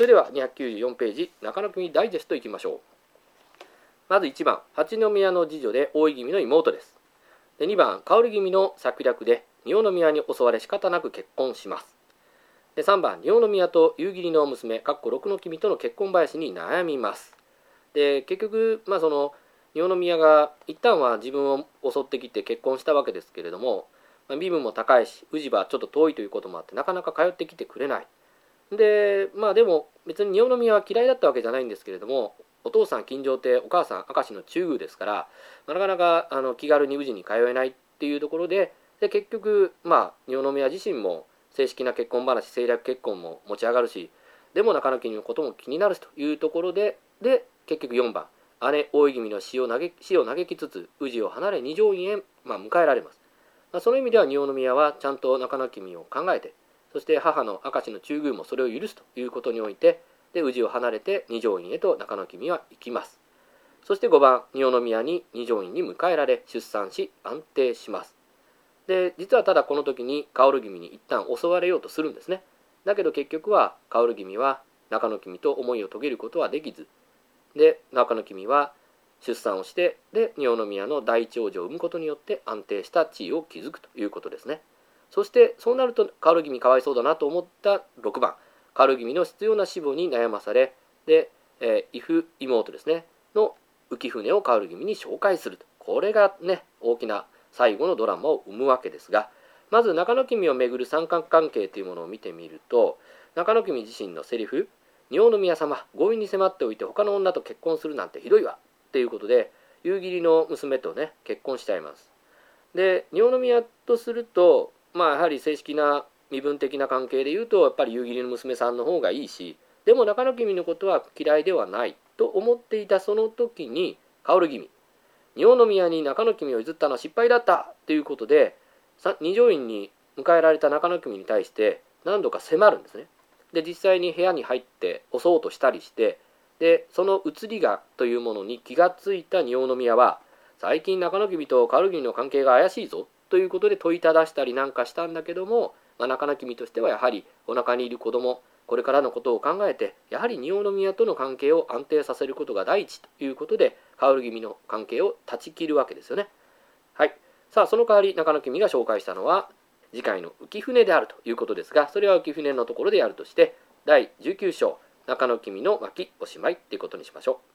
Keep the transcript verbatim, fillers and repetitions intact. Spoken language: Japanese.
それではにひゃくきゅうじゅうよんページ、中野君ダイジェストいきましょう。まずいちばん、八宮の次女で大井君の妹です。でにばん、薫君の策略で仁王宮に襲われ仕方なく結婚します。でさんばん、仁王宮と夕霧の娘かっこ六の君との結婚林に悩みます。で結局、まあ、その仁王宮が一旦は自分を襲ってきて結婚したわけですけれども、まあ、身分も高いし宇治はちょっと遠いということもあってなかなか通ってきてくれない。でまあでも別に仁王宮は嫌いだったわけじゃないんですけれども、お父さん金城亭、お母さん明石の中宮ですから、なかなかあの気軽に宇治に通えないっていうところで、で結局まあ仁王宮自身も正式な結婚話、政略結婚も持ち上がるし、でも中野君のことも気になるしというところで、で結局よんばん、姉大井君の死を嘆死を嘆きつつ宇治を離れ二条院へ、まあ、迎えられます。まあ、その意味では仁王宮はちゃんと中野君を考えて、そして母の明石の中宮もそれを許すということにおいて、で宇治を離れて二条院へと中野君は行きます。そしてごばん、仁王宮に二条院に迎えられ出産し安定します。で実はただこの時に薫君に一旦襲われようとするんですね。だけど結局は薫君は中野君と思いを遂げることはできず、で中野君は出産をして、で仁王宮の第一王女を産むことによって安定した地位を築くということですね。そしてそうなると薫君かわいそうだなと思ったろくばん、薫君の必要な死母に悩まされ、で、えー、伊父妹ですねの浮舟を薫君に紹介すると、これがね大きな最後のドラマを生むわけですが、まず中野君をめぐる三角関係というものを見てみると、中野君自身のセリフ、仁王宮様強引に迫っておいて他の女と結婚するなんてひどいわっていうことで夕霧の娘とね結婚しちゃいます。で仁王宮とすると、まあやはり正式な身分的な関係でいうとやっぱり夕霧の娘さんの方がいいし、でも中野君のことは嫌いではないと思っていたその時に薫君、仁王宮に中野君を譲ったのは失敗だったということで、二条院に迎えられた中野君に対して何度か迫るんですね。で実際に部屋に入って襲おうとしたりして、でその移りがというものに気がついた仁王宮は、最近中野君と薫君の関係が怪しいぞということで問いただしたりなんかしたんだけども、まあ、中野君としてはやはりお腹にいる子供、これからのことを考えてやはり仁王宮との関係を安定させることが第一ということで薫君の関係を断ち切るわけですよね。はい、さあその代わり中野君が紹介したのは次回の浮舟であるということですが、それは浮舟のところでやるとしてだいじゅうきゅう章中野君の巻おしまいということにしましょう。